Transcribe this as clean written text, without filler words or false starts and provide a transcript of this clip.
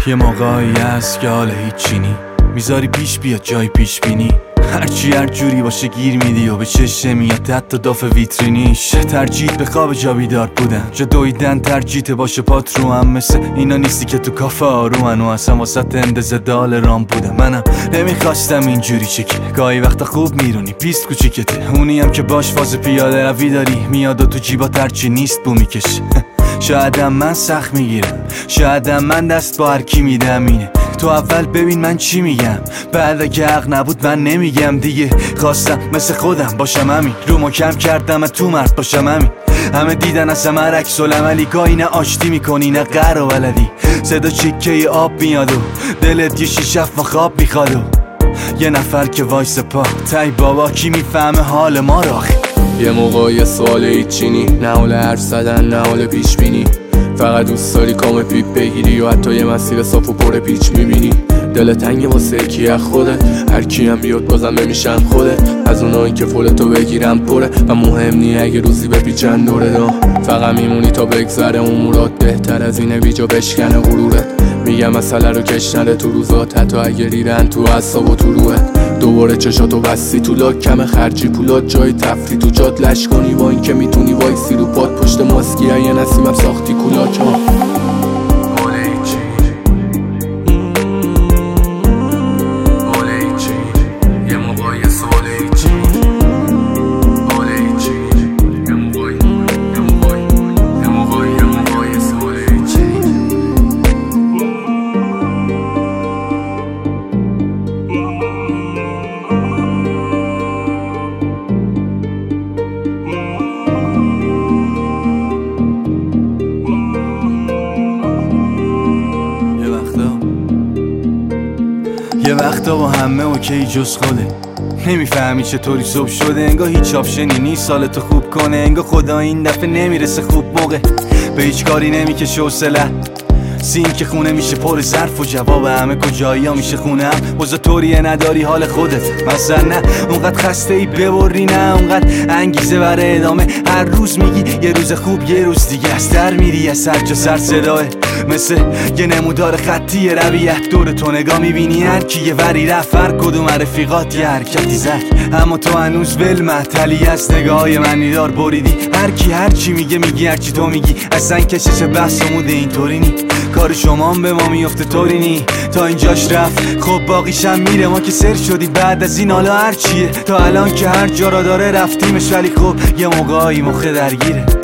یه موقعی هست که حال هیچی نی، میذاری پیش بیاد جای پیش بینی، هرچی هر جوری باشه گیر میدی و به چشم میاد حتی داف ویترینیش. ترجیح به خواب جا بیدار بودن، جا دویدن ترجیح باشه پات رو هم، مثل اینا نیستی که تو کافه آرومن و اصلا واسط اندازه دال رام بودم. منم نمیخواستم اینجوری چکه، گاهی وقتا خوب میرونی پیست کوچیکته، اونی هم که باش فاز پیاده روی داری میاد و تو جیبات هرچی نیست بو میکشه. شایدم من سخت میگیرم، شایدم من دست با هرکی میدم، اینه تو اول ببین من چی میگم، بعد اگه حق نبود من نمیگم دیگه. خواستم مثل خودم باشم همین، رو ما کم کردم تو مرد باشم همین. همه دیدن از همه عکس العملی، گاهی نه آشتی میکنی نه قهر و ولدی، صدا چکه آب میاد و دلت یه شیشف و خواب میخواد و یه نفر که وایس پا تای بابا کی میفهمه حال ما رو. یه موقع یه سوال هیچینی، نه حال حرف زدن نه حال پیش بینی، فقط دوست داری کام پیپ بگیری و حتی یه مسیر صاف و پر پیچ میبینی. دل تنگ واسه کی از خودت، هر کی هم بیاد بازم نمیشم خودت، از اونایی که فولتو بگیرم پره و مهم نی اگه روزی بپیچن دوره دا، فقط میمونی تا بگذره امورات، بهتر از اینه بیجا بشکنه غرورت. میگم مسئله رو کش نده تو روزات، حتی اگه ریدن تو اعصاب و تو روحت. دوباره چشاتو بستی تو لاک، کم خرجی پولات جای تفری تو جات لش کنی، با این که میتونی وایسی رو پاد پشت ماسکی یه نسیمم ساختی کولاک ها. یه وقتا با همه اوکی جز خوده، نمیفهمی چطوری صبح شده، انگار هیچ آپشنی نیست سالتو خوب کنه، انگار خدا این دفعه نمیرسه خوب موقع، به هیچ کاری نمیکشه حوصله‌ت، سین که خونه میشه پر ظرف و جواب همه کجایی ها میشه خونه هم، واسه طوریه نداری حال خودت مثلا، نه اونقدر خسته ای ببری، نه اونقدر انگیزه برای ادامه، هر روز میگی یه روز خوب یه روز دیگه از در میری، از سر جا سر صداه مثل یه نمودار خطی رویت، دور تو نگاه میبینی هر کی یه وری رفت، هر کدوم رفیقات یه حرکتی زد، اما تو هنوز ول محتلی از نگاهای منی دار بریدی، هر کی هر چی میگه میگی، هر چی تو میگی اصلا کشش بحث موده اینطوری نی، کار شما هم به ما میفته طوری نی، تا اینجاش رفت خب باقیشم میره، ما که سر شدی بعد از این حالا هر چیه، تا الان که هر جا را داره رفتیمش، ولی خب یه موقعی مخه درگیره.